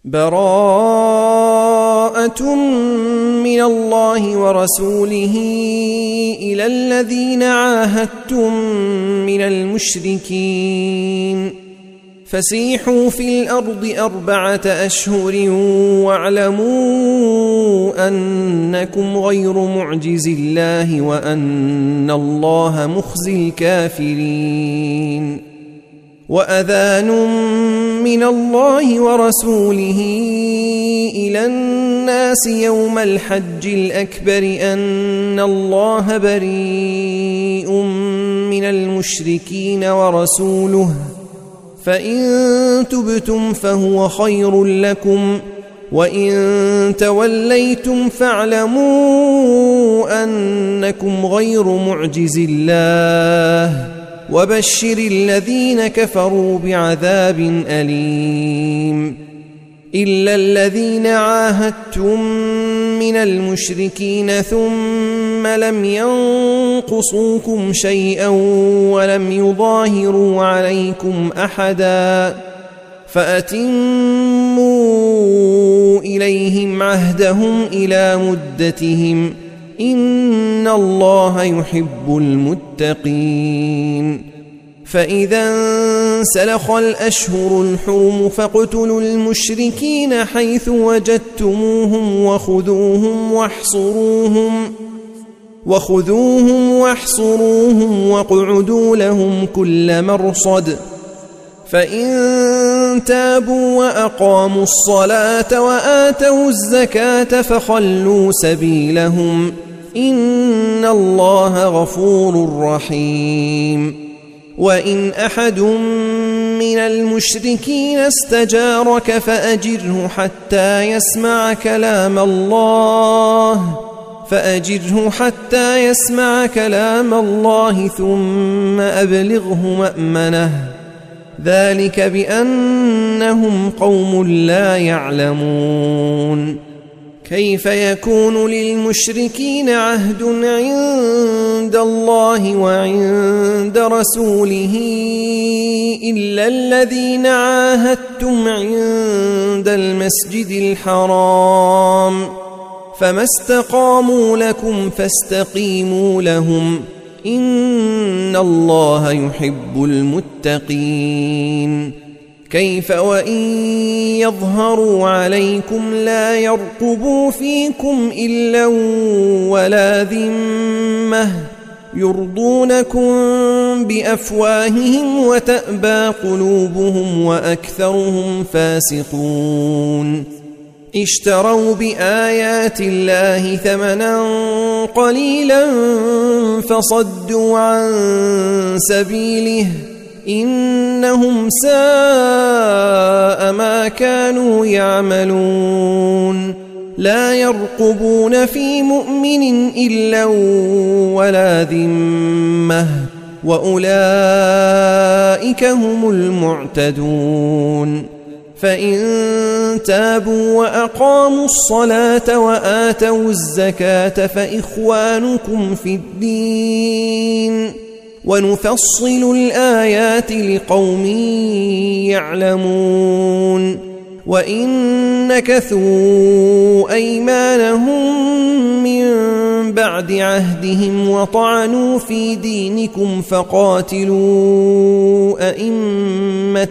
براءة من الله ورسوله إلى الذين عاهدتم من المشركين فسيحوا في الأرض 4 أشهر واعلموا أنكم غير معجز الله وأن الله مخزي الكافرين وأذان من الله ورسوله إلى الناس يوم الحج الأكبر أن الله بريء من المشركين ورسوله فإن تبتم فهو خير لكم وإن توليتم فاعلموا أنكم غير معجز الله وبشر الذين كفروا بعذاب أليم إلا الذين عاهدتم من المشركين ثم لم ينقصوكم شيئا ولم يظاهروا عليكم أحدا فأتموا إليهم عهدهم إلى مدتهم إن الله يحب المتقين فإذا انسلخ الأشهر الحرم فاقتلوا المشركين حيث وجدتموهم وخذوهم واحصروهم واقعدوا لهم كل مرصد فإن تابوا وأقاموا الصلاة وآتوا الزكاة فخلوا سبيلهم إن الله غفور رحيم وإن أحد من المشركين استجارك فأجره حتى يسمع كلام الله ثم أبلغه مأمنه ذلك بأنهم قوم لا يعلمون كيف يكون للمشركين عهد عند الله وعند رسوله إلا الذين عاهدتم عند المسجد الحرام فما استقاموا لكم فاستقيموا لهم إن الله يحب المتقين كيف وإن يظهروا عليكم لا يرقبوا فيكم إلا ولا ذمة يرضونكم بأفواههم وتأبى قلوبهم وأكثرهم فاسقون اشتروا بآيات الله ثمنا قليلا فصدوا عن سبيله إنهم ساء ما كانوا يعملون لا يرقبون في مؤمن إلا ولا ذمة وأولئك هم المعتدون فإن تابوا وأقاموا الصلاة وآتوا الزكاة فإخوانكم في الدين ونفصل الآيات لقوم يعلمون وإن نكثوا أيمانهم من بعد عهدهم وطعنوا في دينكم فقاتلوا أئمة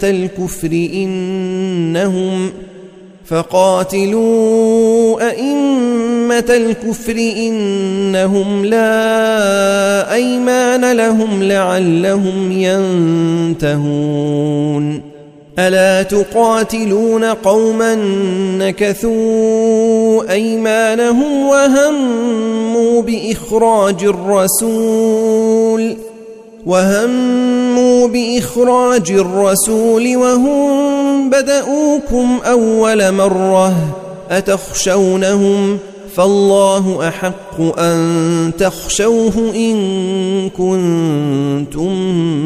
الكفر إنهم لا أيمان لهم لعلهم ينتهون ألا تقاتلون قوما نكثوا أيمانهم وهموا بإخراج الرسول وهم بدؤوكم أول مرة أتخشونهم فالله أحق أن تخشوه إن كنتم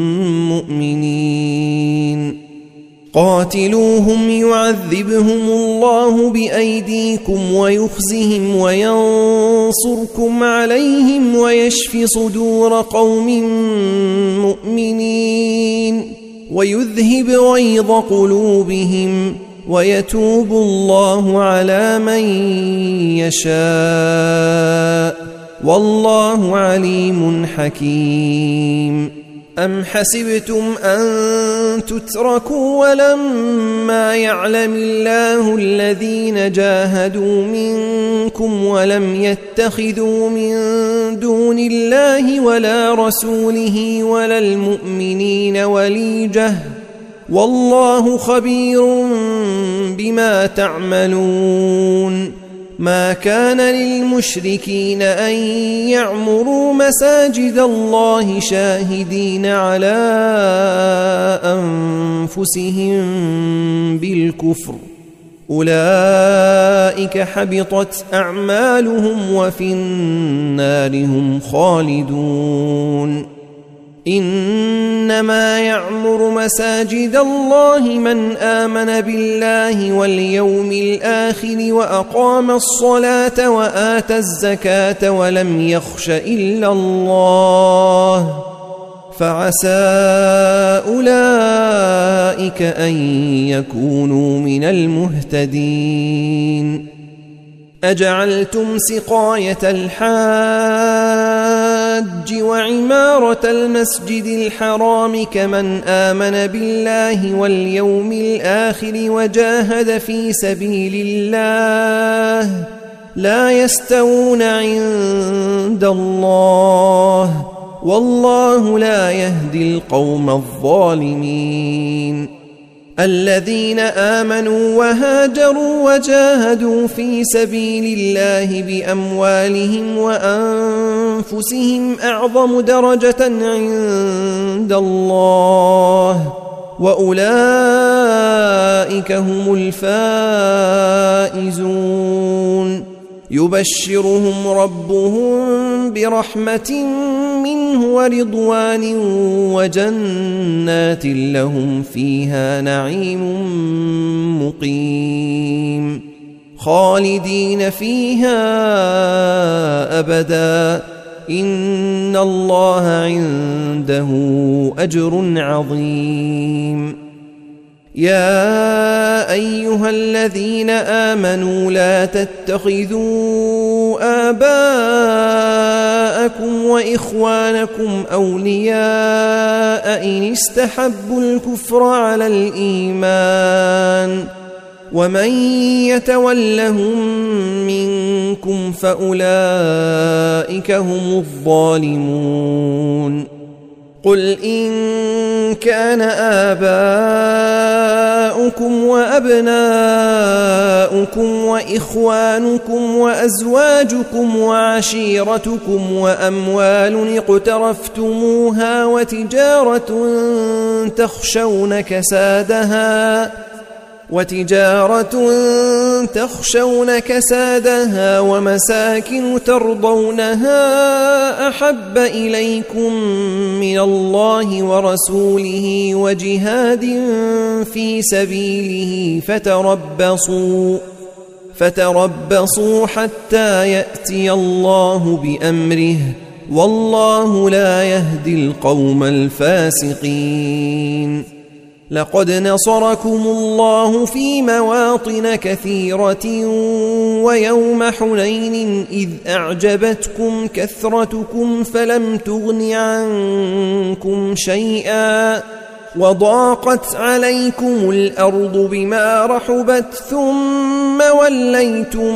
مؤمنين قاتلوهم يعذبهم الله بأيديكم ويخزهم وينصركم عليهم ويشف صدور قوم مؤمنين ويذهب غيظ قلوبهم ويتوب الله على من يشاء والله عليم حكيم. أم حسبتم أن تتركوا ولما يعلم الله الذين جاهدوا منكم ولم يتخذوا من دون الله ولا رسوله ولا المؤمنين وليجة والله خبير بما تعملون. ما كان للمشركين أن يعمروا مساجد الله شاهدين على أنفسهم بالكفر أولئك حبطت أعمالهم وفي النار هم خالدون. إنما يعمر مساجد الله من آمن بالله واليوم الآخر وأقام الصلاة وآتى الزكاة ولم يخش إلا الله فعسى أولئك أن يكونوا من المهتدين. أجعلتم سقاية الحاج وعمارة المسجد الحرام كمن آمن بالله واليوم الآخر وجاهد في سبيل الله لا يستوون عند الله والله لا يهدي القوم الظالمين. الذين آمنوا وهاجروا وجاهدوا في سبيل الله بأموالهم وأنفسهم أعظم درجة عند الله وأولئك هم الفائزون. يبشرهم ربهم برحمة منه ورضوان وجنات لهم فيها نعيم مقيم خالدين فيها أبدا إن الله عنده أجر عظيم. يا أيها الذين آمنوا لا تتخذوا آباءكم وإخوانكم أولياء إن استحبوا الكفر على الإيمان ومن يتولهم منكم فأولئك هم الظالمون. قل إن كان آباؤكم وأبناؤكم وإخوانكم وأزواجكم وعشيرتكم وأموال اقترفتموها وتجارة تخشون كسادها ومساكن ترضونها أحب إليكم من الله ورسوله وجهاد في سبيله فتربصوا حتى يأتي الله بأمره والله لا يهدي القوم الفاسقين. لقد نصركم الله في مواطن كثيرة ويوم حنين إذ أعجبتكم كثرتكم فلم تغن عنكم شيئا وضاقت عليكم الأرض بما رحبت ثم وليتم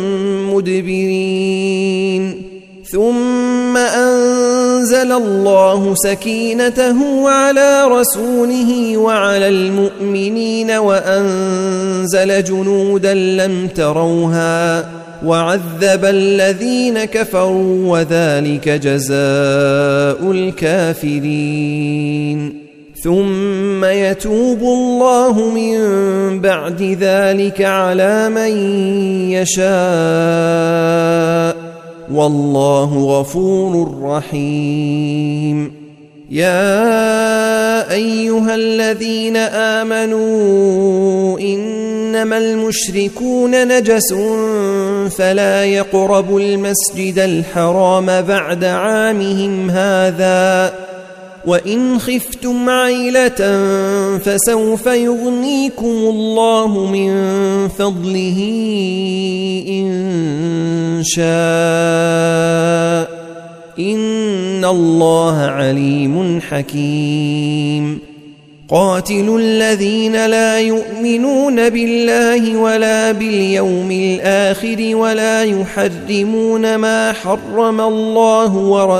مدبرين. ثم أنزل الله سكينته على رسوله وعلى المؤمنين وأنزل جنودا لم تروها وعذب الذين كفروا وذلك جزاء الكافرين. ثم يتوب الله من بعد ذلك على من يشاء والله غفور رحيم. يا أيها الذين آمنوا إنما المشركون نجس فلا يقربوا المسجد الحرام بعد عامهم هذا وإن خفتم عيلة فسوف يغنيكم الله من فضله إن شاء إن الله عليم حكيم قاتلوا الذين لا يؤمنون بالله ولا باليوم الآخر ولا يحرمون ما حرم الله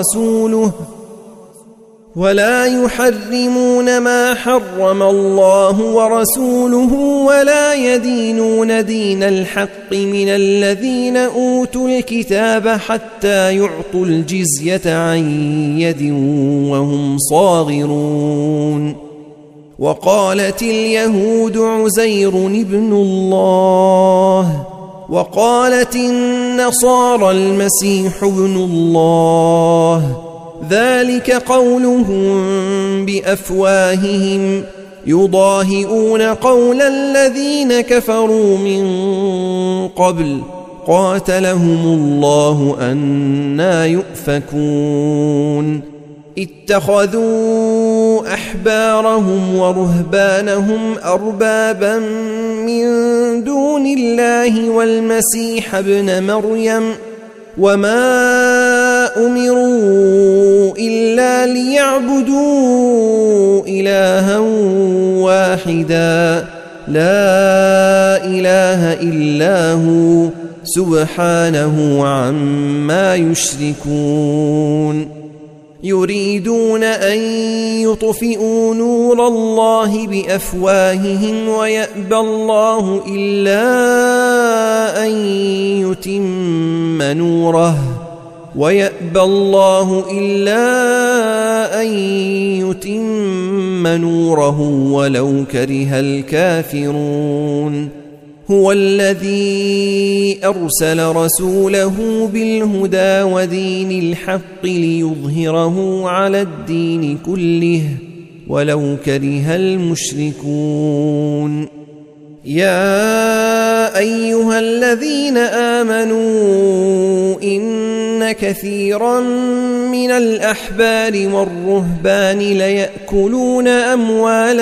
ورسوله ولا يدينون دين الحق من الذين أوتوا الكتاب حتى يعطوا الجزية عن يد وهم صاغرون وقالت اليهود عزير ابن الله وقالت النصارى المسيح ابن الله ذلك قولهم بأفواههم يضاهئون قول الذين كفروا من قبل قاتلهم الله أنى يؤفكون اتخذوا أحبارهم ورهبانهم أربابا من دون الله والمسيح ابن مريم وما أمروا إلا ليعبدوا إلها واحدا لا إله إلا هو سبحانه عما يشركون يريدون أن يطفئوا نور الله بأفواههم ويأبى الله إلا أن يتم نوره ولو كره الكافرون هو الذي أرسل رسوله بالهدى ودين الحق ليظهره على الدين كله ولو كره المشركون يا أيها الذين آمنوا إن كثيرا من الأحبار والرهبان ليأكلون أموال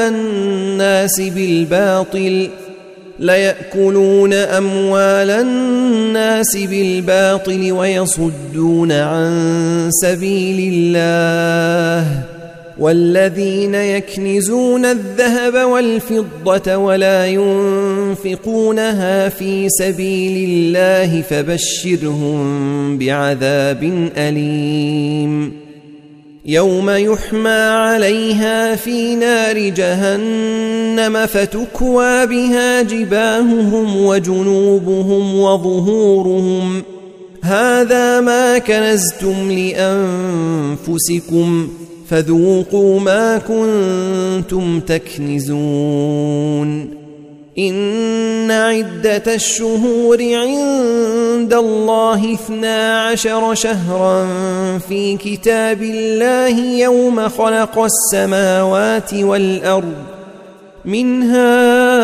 الناس بالباطل ويصدون عن سبيل الله والذين يكنزون الذهب والفضة ولا ينفقونها في سبيل الله فبشرهم بعذاب أليم يوم يحمى عليها في نار جهنم فتكوى بها جباههم وجنوبهم وظهورهم هذا ما كنزتم لأنفسكم فذوقوا ما كنتم تكنزون إن عدة الشهور عند الله 12 شهرا في كتاب الله يوم خلق السماوات والأرض منها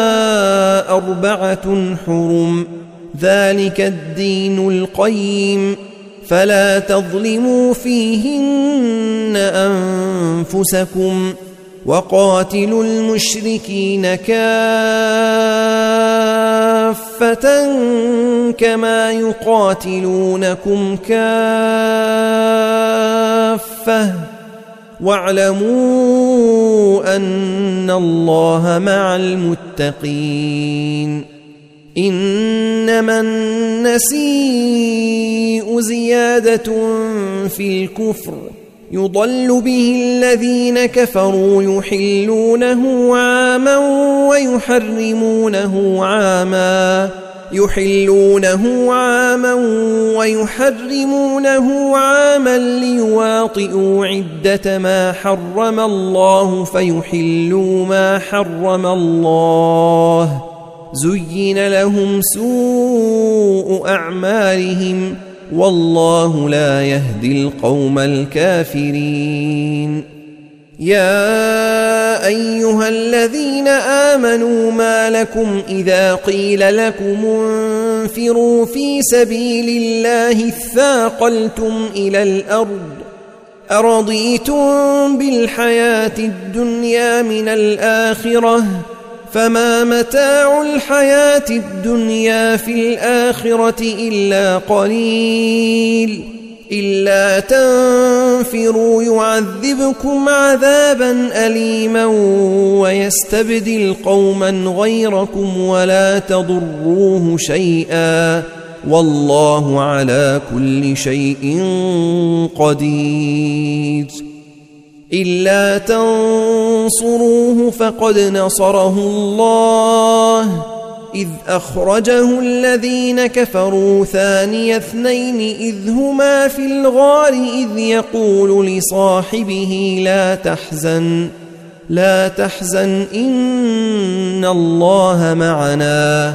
4 حرم ذلك الدين القيم فلا تظلموا فيهن أنفسكم وقاتلوا المشركين كافة كما يقاتلونكم كافة واعلموا أن الله مع المتقين إنما النسيء زيادة في الكفر يضل به الذين كفروا يحلونه عاما ويحرمونه عاما ليواطئوا عدة ما حرم الله فيحلوا ما حرم الله زين لهم سوء أعمالهم والله لا يهدي القوم الكافرين يا أيها الذين آمنوا ما لكم إذا قيل لكم انفروا في سبيل الله اثاقلتم إلى الأرض أرضيتم بالحياة الدنيا من الآخرة فما متاع الحياة الدنيا في الآخرة إلا قليل إلا تنفروا يعذبكم عذابا أليما ويستبدل قوما غيركم ولا تضروه شيئا والله على كل شيء قدير إلا تنصروه فقد نصره الله إذ أخرجه الذين كفروا ثاني اثنين إذ هما في الغار إذ يقول لصاحبه لا تحزن إن الله معنا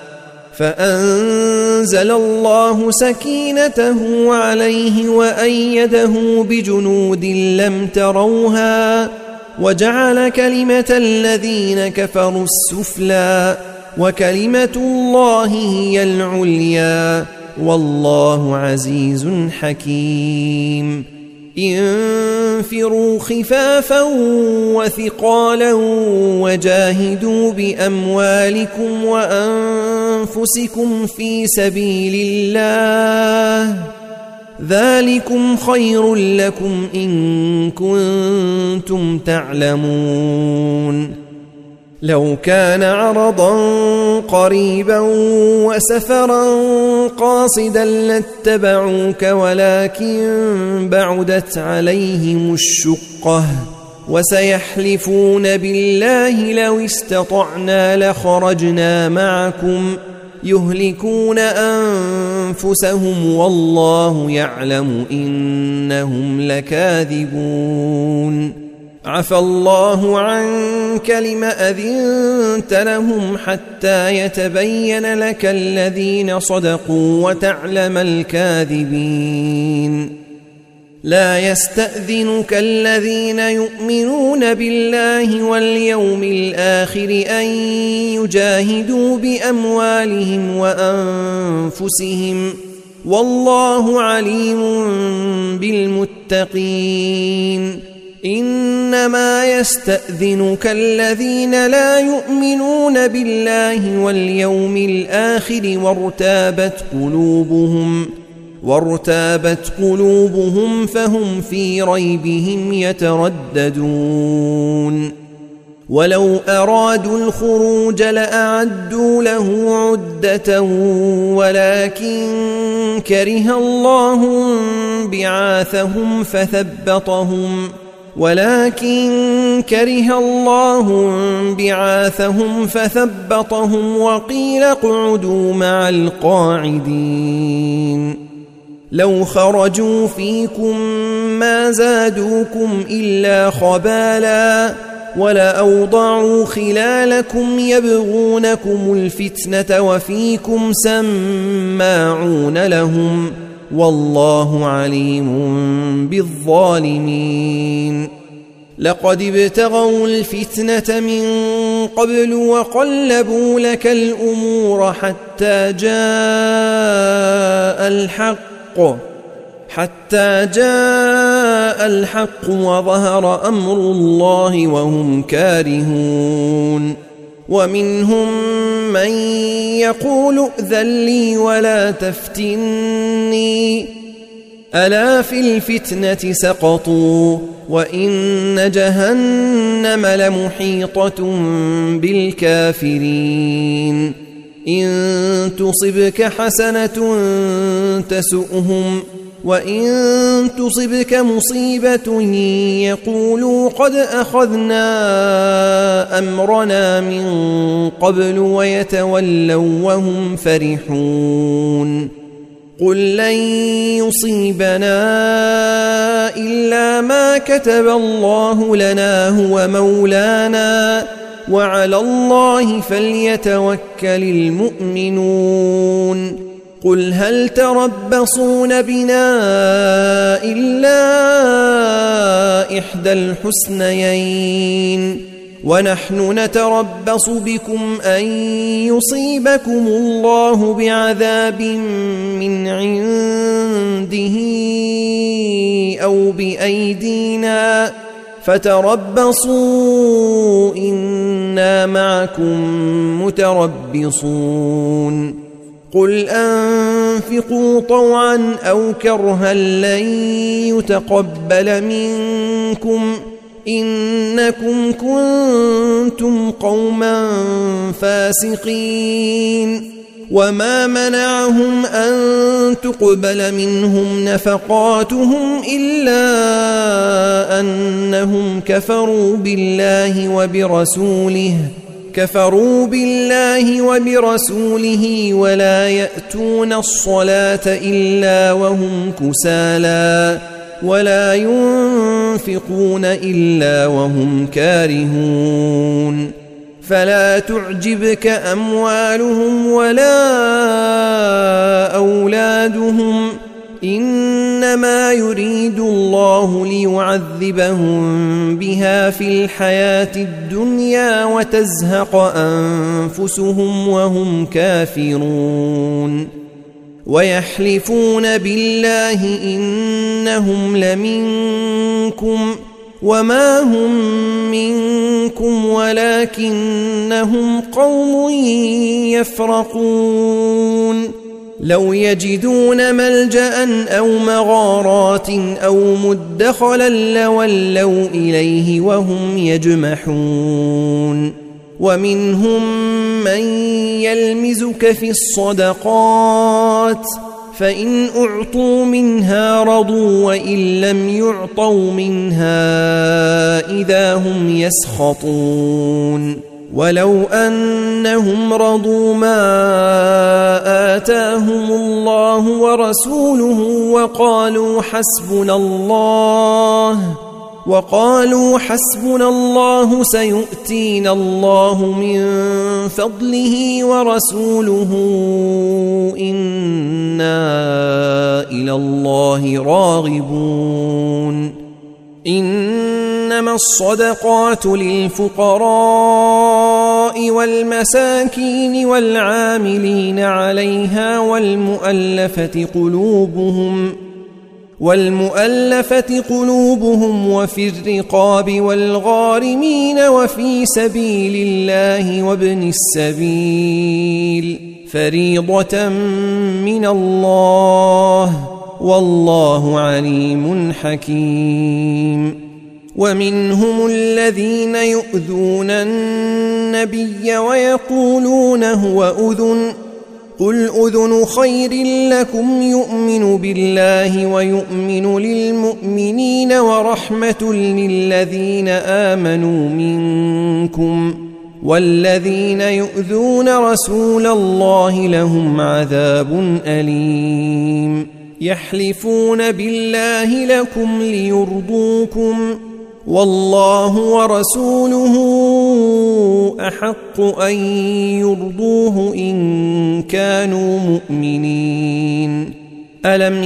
فأنزل الله سكينته عليه وأيده بجنود لم تروها وجعل كلمة الذين كفروا السفلى وكلمة الله هي العليا والله عزيز حكيم انفروا خفافا وثقالا وجاهدوا بأموالكم وأنفسكم في سبيل الله ذلكم خير لكم إن كنتم تعلمون لو كان عرضا قريبا وسفرا قاصدا لاتبعوك ولكن بعدت عليهم الشقة وسيحلفون بالله لو استطعنا لخرجنا معكم يهلكون أنفسهم والله يعلم إنهم لكاذبون عفى الله عنك لم أذنت لهم حتى يتبين لك الذين صدقوا وتعلم الكاذبين لا يستأذنك الذين يؤمنون بالله واليوم الآخر أن يجاهدوا بأموالهم وأنفسهم والله عليم بالمتقين إنما يستأذنك الذين لا يؤمنون بالله واليوم الآخر وارتابت قلوبهم فهم في ريبهم يترددون ولو أرادوا الخروج لأعدوا له عدة ولكن كره الله بعاثهم فثبطهم وقيل اقعدوا مع القاعدين لو خرجوا فيكم ما زادوكم إلا خبالا ولأوضعوا خلالكم يبغونكم الفتنة وفيكم سماعون لهم والله عليم بالظالمين لقد ابتغوا الفتنة من قبل وقلبوا لك الأمور حتى جاء الحق وظهر أمر الله وهم كارهون ومنهم من يقول ائذن لي ولا تفتني ألا في الفتنة سقطوا وإن جهنم لمحيطة بالكافرين إن تصبك حسنة تسؤهم وإن تصبك مصيبة يقولوا قد أخذنا أمرنا من قبل ويتولوا وهم فرحون قل لن يصيبنا إلا ما كتب الله لنا هو مولانا وعلى الله فليتوكل المؤمنون قل هل تربصون بنا إلا إحدى الحسنيين ونحن نتربص بكم أن يصيبكم الله بعذاب من عنده أو بأيدينا فتربصوا إنا معكم متربصون قل أنفقوا طوعا أو كرها لن يتقبل منكم إنكم كنتم قوما فاسقين وما منعهم أن تقبل منهم نفقاتهم إلا أنهم كفروا بالله وبرسوله ولا يأتون الصلاة إلا وهم كسالى ولا ينفقون إلا وهم كارهون فلا تعجبك أموالهم ولا أولادهم إنما يريد الله ليعذبهم بها في الحياة الدنيا وتزهق أنفسهم وهم كافرون ويحلفون بالله إنهم لمنكم وما هم منكم ولكنهم قوم يفرقون لو يجدون ملجأ أو مغارات أو مدخلا لولوا إليه وهم يجمحون ومنهم من يلمزك في الصدقات فإن أعطوا منها رضوا وإن لم يعطوا منها إذا هم يسخطون ولو أنهم رضوا ما آتاهم الله ورسوله وقالوا حسبنا الله سيؤتينا الله من فضله ورسوله إنا إلى الله راغبون إنما الصدقات للفقراء والمساكين والعاملين عليها والمؤلفة قلوبهم وفي الرقاب والغارمين وفي سبيل الله وابن السبيل فريضة من الله والله عليم حكيم ومنهم الذين يؤذون النبي ويقولون هو أذن قل أذن خير لكم يؤمن بالله ويؤمن للمؤمنين ورحمة للذين آمنوا منكم والذين يؤذون رسول الله لهم عذاب أليم يحلفون بالله لكم ليرضوكم والله ورسوله أحق أن يرضوه إن كانوا مؤمنين ألم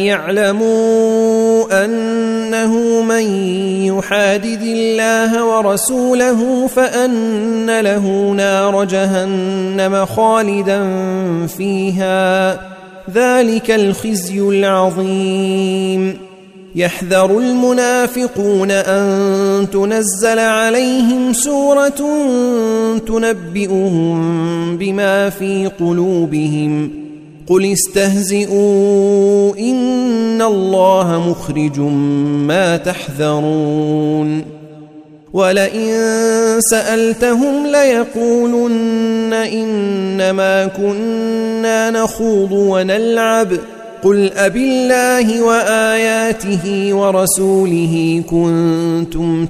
يعلموا أنه من يحادد الله ورسوله فأن له نار جهنم خالدا فيها ذلك الخزي العظيم يحذر المنافقون أن تنزل عليهم سورة تنبئهم بما في قلوبهم قل استهزئوا إن الله مخرج ما تحذرون ولئن سألتهم ليقولن إنما كنا نخوض ونلعب قل أبالله وآياته ورسوله كنتم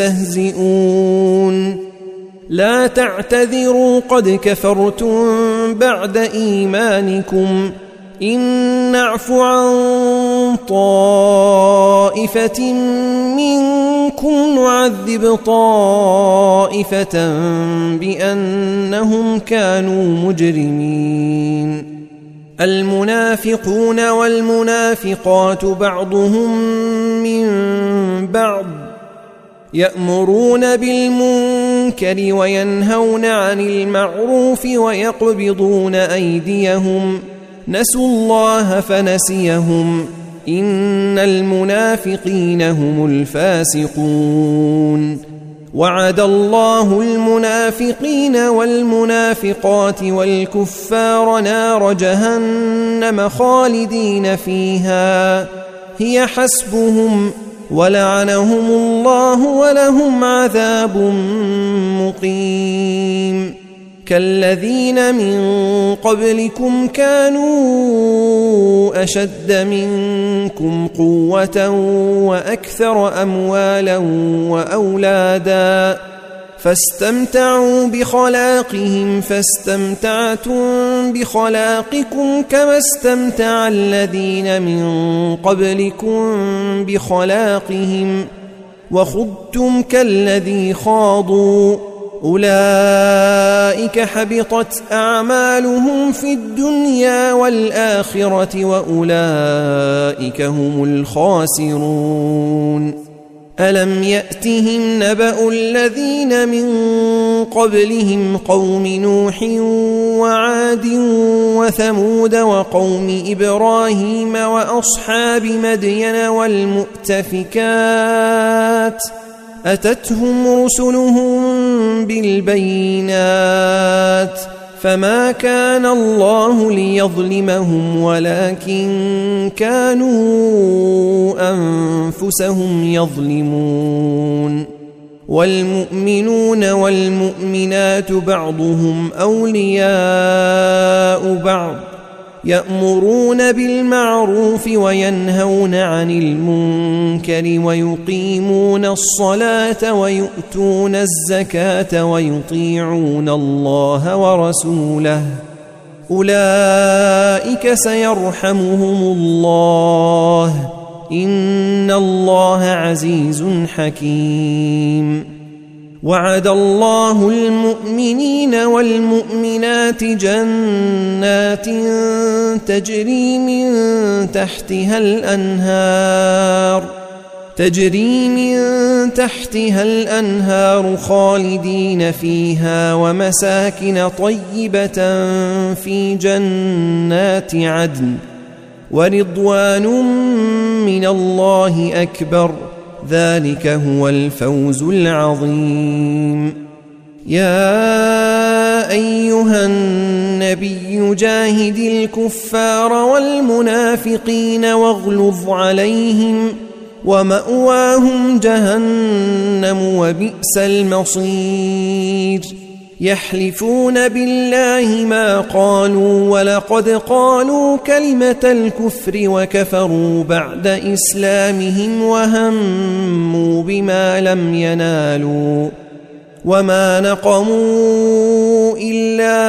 تستهزئون لا تعتذروا قد كفرتم بعد إيمانكم إن نعف عن طائفة منكم نعذب طائفة بأنهم كانوا مجرمين المنافقون والمنافقات بعضهم من بعض يأمرون بالمنكر المنكر وينهون عن المعروف ويقبضون أيديهم نسوا الله فنسيهم إن المنافقين هم الفاسقون وعد الله المنافقين والمنافقات والكفار نار جهنم خالدين فيها هي حسبهم ولعنهم الله ولهم عذاب مقيم كالذين من قبلكم كانوا أشد منكم قوة وأكثر أموالا وأولادا فاستمتعوا بخلاقهم فاستمتعتم بخلاقكم كما استمتع الذين من قبلكم بخلاقهم وخضتم كالذي خاضوا أولئك حبطت أعمالهم في الدنيا والآخرة وأولئك هم الخاسرون ألم يأتهم نبأ الذين من قبلهم قوم نوح وعاد وثمود وقوم إبراهيم وأصحاب مدين والمؤتفكات أتتهم رسلهم بالبينات فما كان الله ليظلمهم ولكن كانوا أنفسهم يظلمون والمؤمنون والمؤمنات بعضهم أولياء بعض يأمرون بالمعروف وينهون عن المنكر ويقيمون الصلاة ويؤتون الزكاة ويطيعون الله ورسوله أولئك سيرحمهم الله إن الله عزيز حكيم وعد الله المؤمنين والمؤمنات جنات تجري من تحتها الأنهار خالدين فيها ومساكن طيبة في جنات عدن ورضوان من الله أكبر ذلك هو الفوز العظيم يا أيها النبي جاهد الكفار والمنافقين واغلظ عليهم ومأواهم جهنم وبئس المصير يحلفون بالله ما قالوا ولقد قالوا كلمة الكفر وكفروا بعد إسلامهم وهموا بما لم ينالوا وما نقموا إلا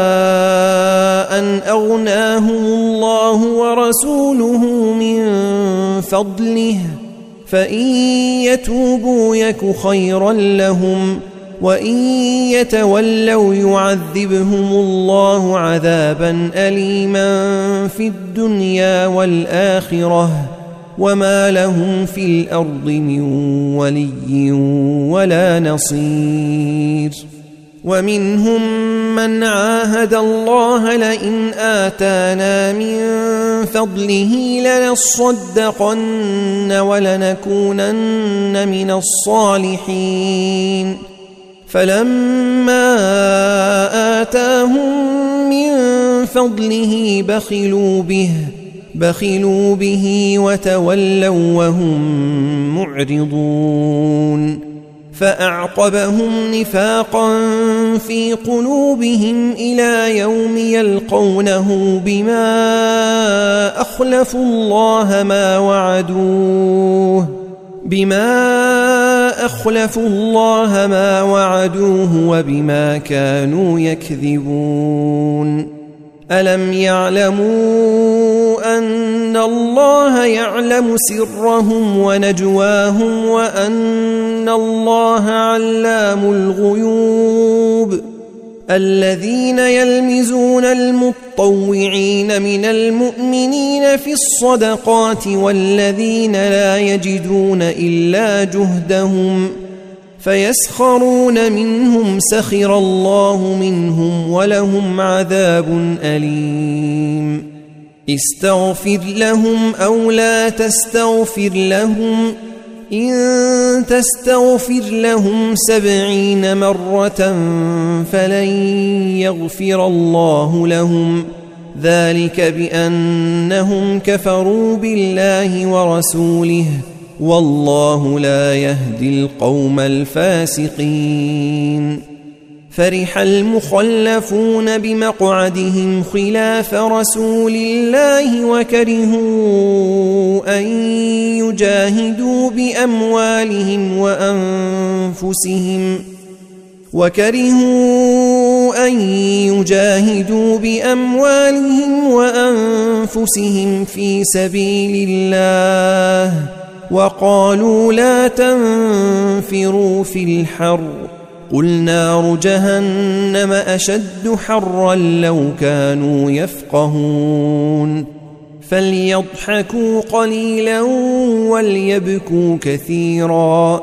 أن أغناهم الله ورسوله من فضله فإن يتوبوا يك خيرا لهم وإن يتولوا يعذبهم الله عذابا أليما في الدنيا والآخرة وما لهم في الأرض من ولي ولا نصير ومنهم من عاهد الله لئن آتانا من فضله لنصدقن ولنكونن من الصالحين فلما آتاهم من فضله بخلوا به وتولوا وهم معرضون فأعقبهم نفاقا في قلوبهم إلى يوم يلقونه بما أخلفوا الله ما وعدوه وبما كانوا يكذبون ألم يعلموا أن الله يعلم سرهم ونجواهم وأن الله علام الغيوب الذين يلمزون المطوعين من المؤمنين في الصدقات والذين لا يجدون إلا جهدهم فيسخرون منهم سخر الله منهم ولهم عذاب أليم استغفر لهم أو لا تستغفر لهم إن تستغفر لهم 70 مرة فلن يغفر الله لهم ذلك بأنهم كفروا بالله ورسوله والله لا يهدي القوم الفاسقين فرح المخلفون بمقعدهم خلاف رسول الله وكرهوا أن يجاهدوا بأموالهم وأنفسهم في سبيل الله وقالوا لا تنفروا في الحر قل نار جهنم أشد حرا لو كانوا يفقهون فليضحكوا قليلا وليبكوا كثيرا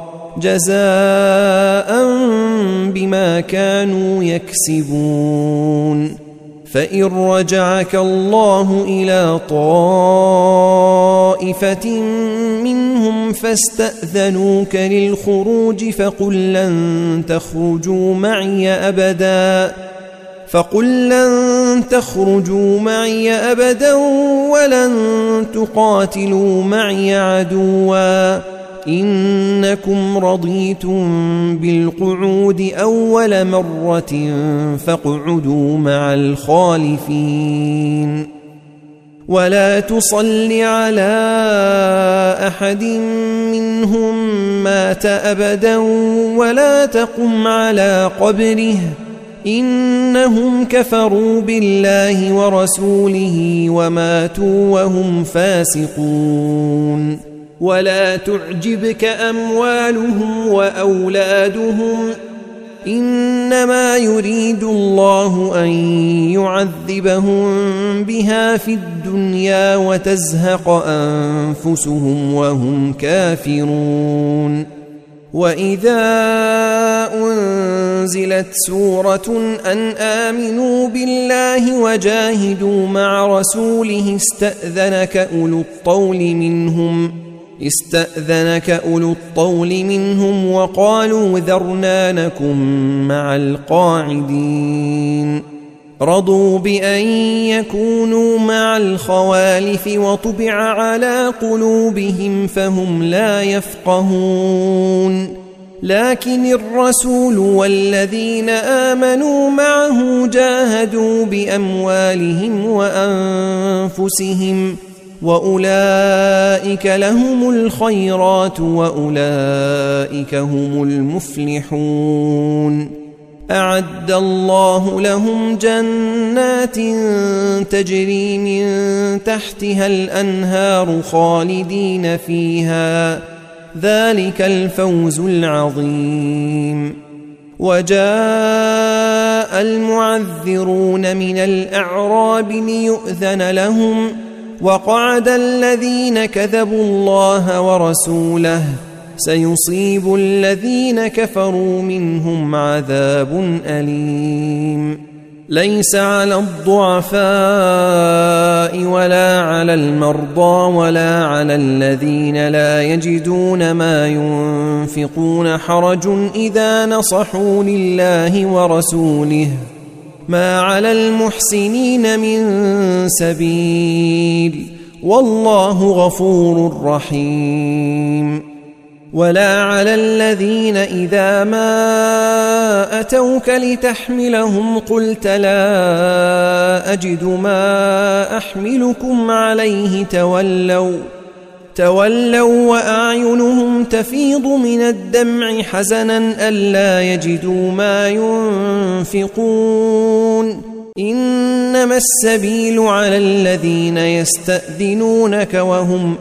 جزاء بما كانوا يكسبون فإن رجعك الله إلى طائفة منهم فاستأذنوك للخروج فقل لن تخرجوا معي أبدا ولن تقاتلوا معي عدوا إنكم رضيتم بالقعود أول مرة فاقعدوا مع الخالفين ولا تصل على أحد منهم مات أبدا ولا تقم على قبره إنهم كفروا بالله ورسوله وماتوا وهم فاسقون ولا تعجبك أموالهم وأولادهم إنما يريد الله أن يعذبهم بها في الدنيا وتزهق أنفسهم وهم كافرون وإذا أنزلت سورة أن آمنوا بالله وجاهدوا مع رسوله استأذنك أولو الطول منهم وقالوا ذرنا نكن مع القاعدين رضوا بأن يكونوا مع الخوالف وطبع على قلوبهم فهم لا يفقهون لكن الرسول والذين آمنوا معه جاهدوا بأموالهم وأنفسهم وأولئك لهم الخيرات وأولئك هم المفلحون أعد الله لهم جنات تجري من تحتها الأنهار خالدين فيها ذلك الفوز العظيم وجاء المعذرون من الأعراب ليؤذن لهم وقعد الذين كذبوا الله ورسوله سيصيب الذين كفروا منهم عذاب أليم ليس على الضعفاء ولا على المرضى ولا على الذين لا يجدون ما ينفقون حرج إذا نصحوا لله ورسوله ما على المحسنين من سبيل والله غفور رحيم ولا على الذين إذا ما أتوك لتحملهم قلت لا أجد ما أحملكم عليه تولوا وأعينهم تفيض من الدمع حزنا ألا يجدوا ما ينفقون إنما السبيل على الذين يستأذنونك وهم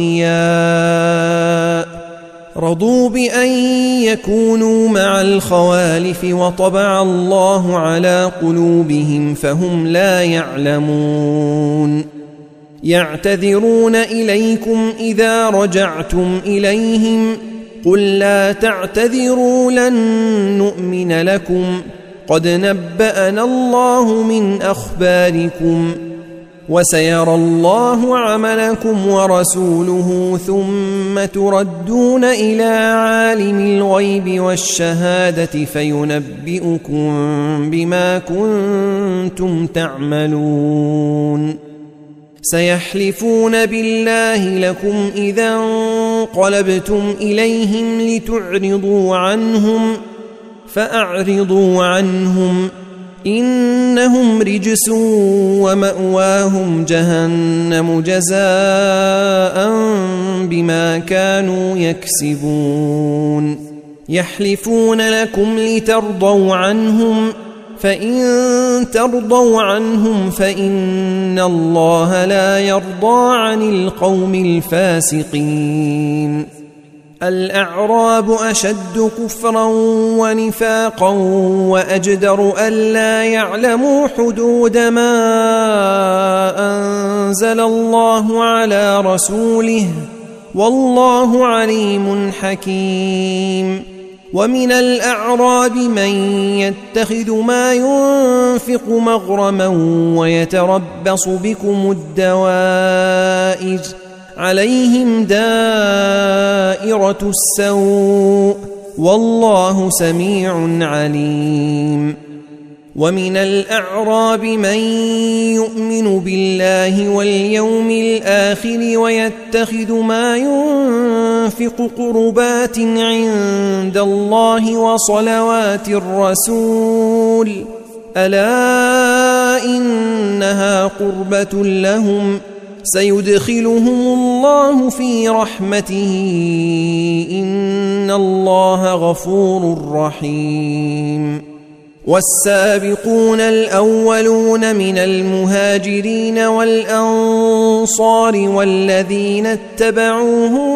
أغنياء رضوا بأن يكونوا مع الخوالف وطبع الله على قلوبهم فهم لا يعلمون يعتذرون إليكم إذا رجعتم إليهم قل لا تعتذروا لن نؤمن لكم قد نبأنا الله من أخباركم وسيرى الله عملكم ورسوله ثم تردون إلى عالم الغيب والشهادة فينبئكم بما كنتم تعملون سيحلفون بالله لكم إذا انقلبتم إليهم لتعرضوا عنهم فأعرضوا عنهم إنهم رجس ومأواهم جهنم جزاء بما كانوا يكسبون يحلفون لكم لترضوا عنهم فإن ترضوا عنهم فإن الله لا يرضى عن القوم الفاسقين الأعراب أشد كفرا ونفاقا وأجدر ألا يعلموا حدود ما أنزل الله على رسوله والله عليم حكيم ومن الأعراب من يتخذ ما ينفق مغرما ويتربص بكم الدوائر عليهم دائرة السوء والله سميع عليم ومن الأعراب من يؤمن بالله واليوم الآخر ويتخذ ما ينفق قربات عند الله وصلوات الرسول ألا إنها قربة لهم سيدخلهم الله في رحمته إن الله غفور رحيم والسابقون الأولون من المهاجرين والأنصار والذين اتبعوهم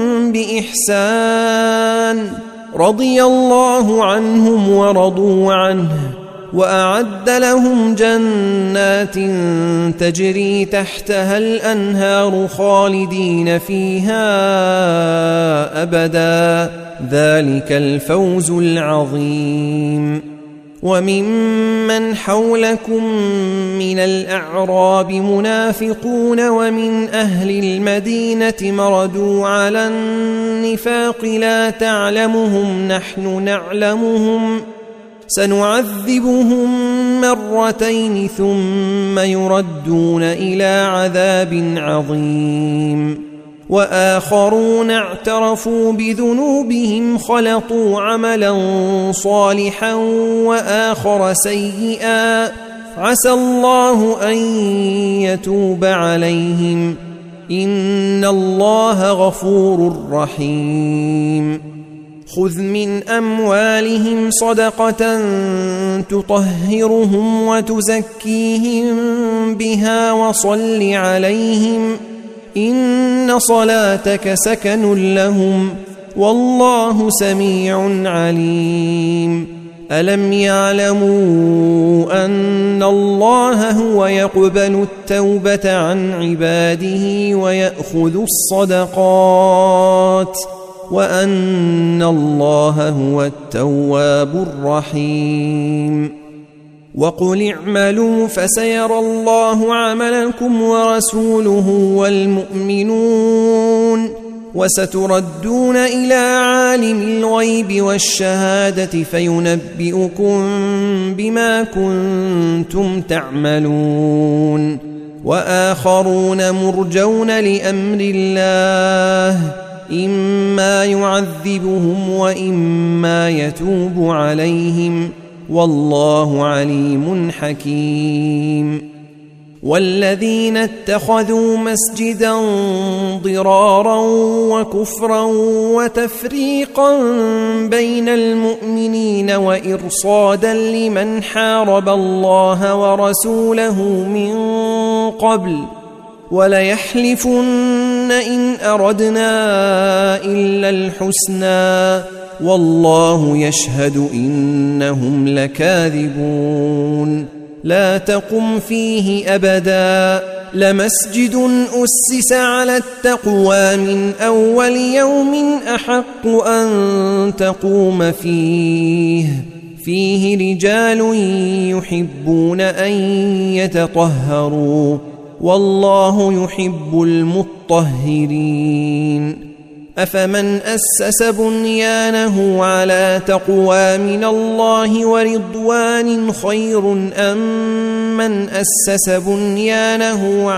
بإحسان رضي الله عنهم ورضوا عنه وأعد لهم جنات تجري تحتها الأنهار خالدين فيها أبدا ذلك الفوز العظيم وممن حولكم من الأعراب منافقون ومن أهل المدينة مردوا على النفاق لا تعلمهم نحن نعلمهم سنعذبهم مرتين ثم يردون إلى عذاب عظيم وآخرون اعترفوا بذنوبهم خلطوا عملا صالحا وآخر سيئا عسى الله أن يتوب عليهم إن الله غفور رحيم خذ من أموالهم صدقة تطهرهم وتزكيهم بها وصل عليهم إن صلاتك سكن لهم والله سميع عليم ألم يعلموا أن الله هو يقبل التوبة عن عباده ويأخذ الصدقات وأن الله هو التواب الرحيم وقل اعملوا فسيرى الله عملكم ورسوله والمؤمنون وستردون إلى عالم الغيب والشهادة فينبئكم بما كنتم تعملون وآخرون مرجون لأمر الله إما يعذبهم وإما يتوب عليهم والله عليم حكيم والذين اتخذوا مسجدا ضرارا وكفرا وتفريقا بين المؤمنين وإرصادا لمن حارب الله ورسوله من قبل وليحلفن إن أردنا إلا الحسنى والله يشهد إنهم لكاذبون لا تقم فيه أبدا لمسجد أسس على التقوى من أول يوم أحق أن تقوم فيه رجال يحبون أن يتطهروا والله يحب المطهرين أفمن أسس بنيانه على تقوى من الله ورضوان خير أم من أسس بنيانه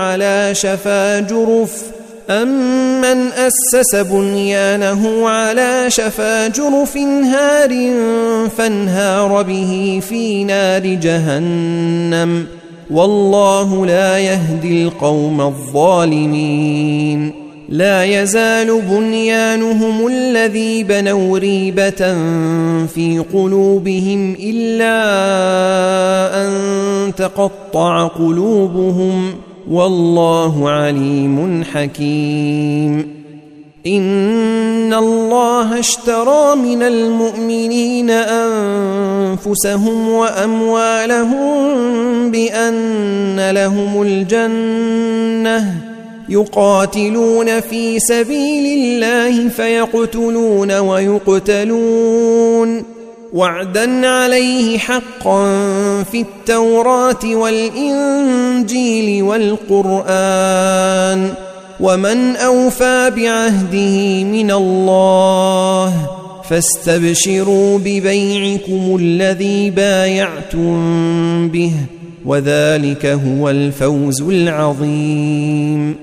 على شفا جرف هار فانهار به في نار جهنم والله لا يهدي القوم الظالمين لا يزال بنيانهم الذي بنوا ريبة في قلوبهم إلا أن تقطع قلوبهم والله عليم حكيم إن الله اشترى من المؤمنين أنفسهم وأموالهم بأن لهم الجنة يقاتلون في سبيل الله فيقتلون ويقتلون وعدا عليه حقا في التوراة والإنجيل والقرآن ومن أوفى بعهده من الله فاستبشروا ببيعكم الذي بايعتم به وذلك هو الفوز العظيم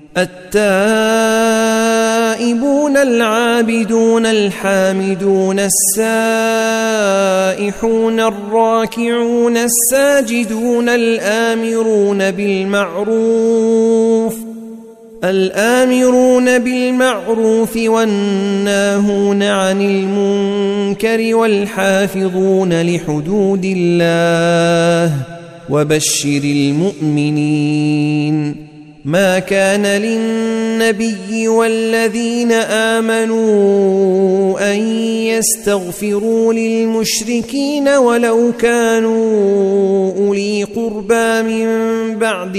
التائبون العابدون الحامدون السائحون الراكعون الساجدون الآمرون بالمعروف والناهون عن المنكر والحافظون لحدود الله وبشر المؤمنين ما كان للنبي والذين آمنوا أن يستغفروا للمشركين ولو كانوا أولي قربى من بعد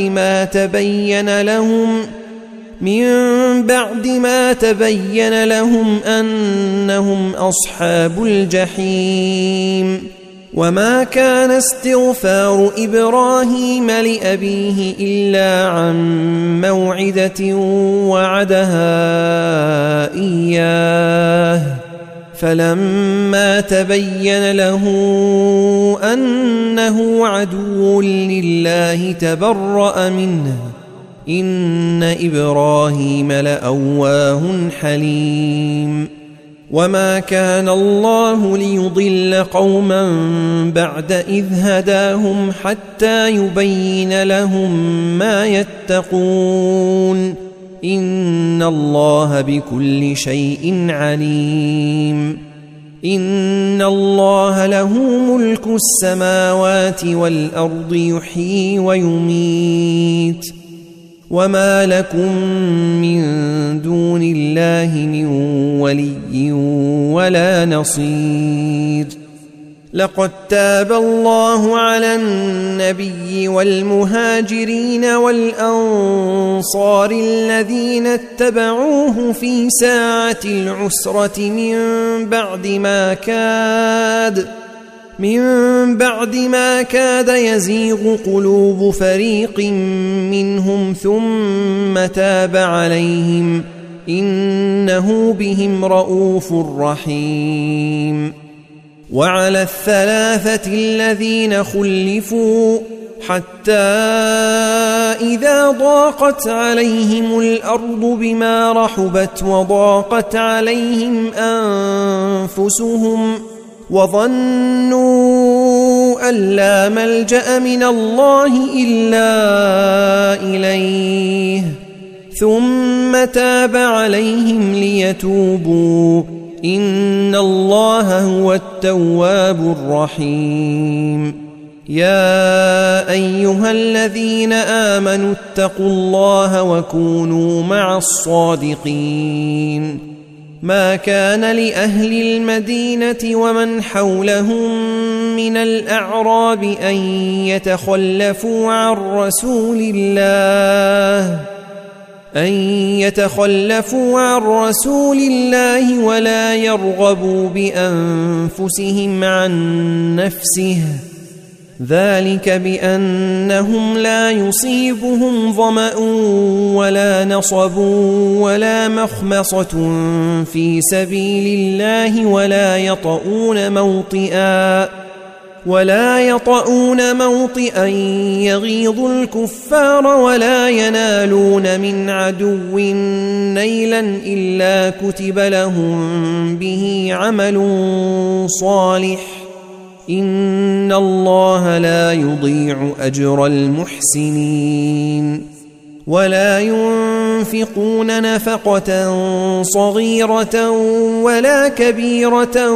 ما تبين لهم أنهم أصحاب الجحيم وما كان استغفار إبراهيم لأبيه إلا عن موعدة وعدها إياه فلما تبين له أنه عدو لله تبرأ منه إن إبراهيم لأواه حليم وما كان الله ليضل قوما بعد إذ هداهم حتى يبين لهم ما يتقون إن الله بكل شيء عليم إن الله له ملك السماوات والأرض يحيي ويميت وما لكم من دون الله من ولي ولا نصير لقد تاب الله على النبي والمهاجرين والأنصار الذين اتبعوه في ساعة العسرة من بعد ما كاد يزيغ قلوب فريق منهم ثم تاب عليهم إنه بهم رؤوف رحيم وعلى الثلاثة الذين خلفوا حتى إذا ضاقت عليهم الأرض بما رحبت وضاقت عليهم أنفسهم وظنوا أن لا ملجأ من الله إلا إليه ثم تاب عليهم ليتوبوا إن الله هو التواب الرحيم يا أيها الذين آمنوا اتقوا الله وكونوا مع الصادقين ما كان لأهل المدينة ومن حولهم من الأعراب أن يتخلفوا عن رسول الله ولا يرغبوا بأنفسهم عن نفسه، ذلك بأنهم لا يصيبهم ظمأ ولا نصب ولا مخمصة في سبيل الله ولا يطؤون موطئا يغيظ الكفار ولا ينالون من عدو نيلا إلا كتب لهم به عمل صالح، إن الله لا يضيع أجر المحسنين. ولا ينفقون نفقة صغيرة ولا كبيرة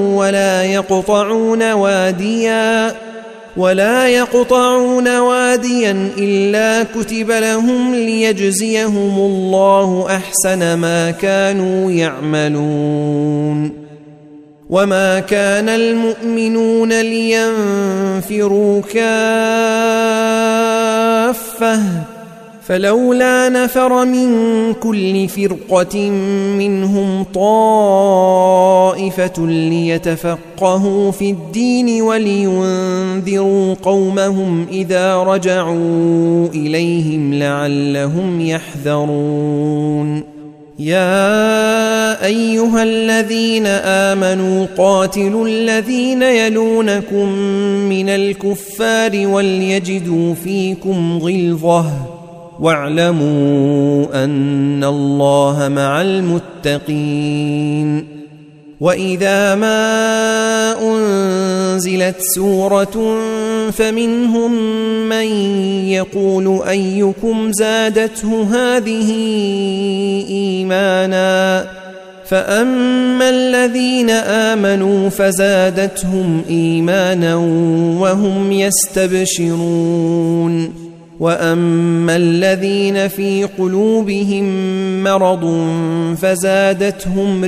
ولا يقطعون واديا إلا كتب لهم ليجزيهم الله أحسن ما كانوا يعملون. وما كان المؤمنون لينفروا كافة، فلولا نفر من كل فرقة منهم طائفة ليتفقهوا في الدين ولينذروا قومهم إذا رجعوا إليهم لعلهم يحذرون. يا أيها الذين آمنوا قاتلوا الذين يلونكم من الكفار وليجدوا فيكم غلظة واعلموا أن الله مع المتقين. وإذا ما أنزلت سورة فمنهم من يقول أيكم زادته هذه إيمانا، فأما الذين آمنوا فزادتهم إيمانا وهم يستبشرون، وأما الذين في قلوبهم مرض فزادتهم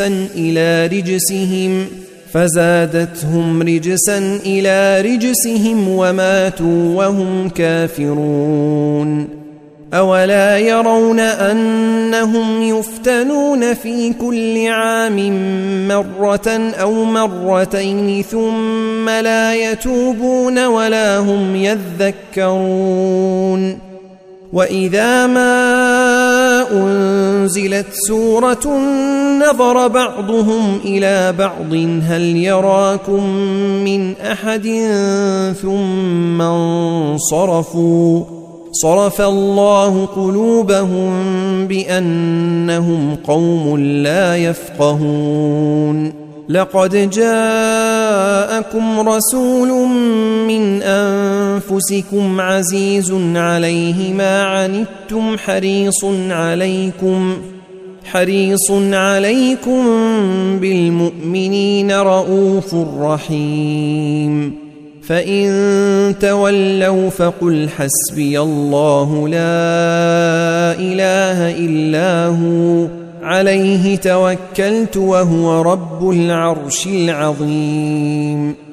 رجسا إلى رجسهم وماتوا وهم كافرون. أولا يرون أنهم يفتنون في كل عام مرة أو مرتين ثم لا يتوبون ولا هم يذكرون. وإذا ما أنزلت سورة نظر بعضهم إلى بعض هل يراكم من أحد ثم انصرفوا، صرف الله قلوبهم بأنهم قوم لا يفقهون. لقد جاءكم رسول من أنفسكم عزيز عليه ما عنتم حريص عليكم بالمؤمنين رؤوف رحيم. فإن تولوا فقل حسبي الله لا إله إلا هو عليه توكلت وهو رب العرش العظيم.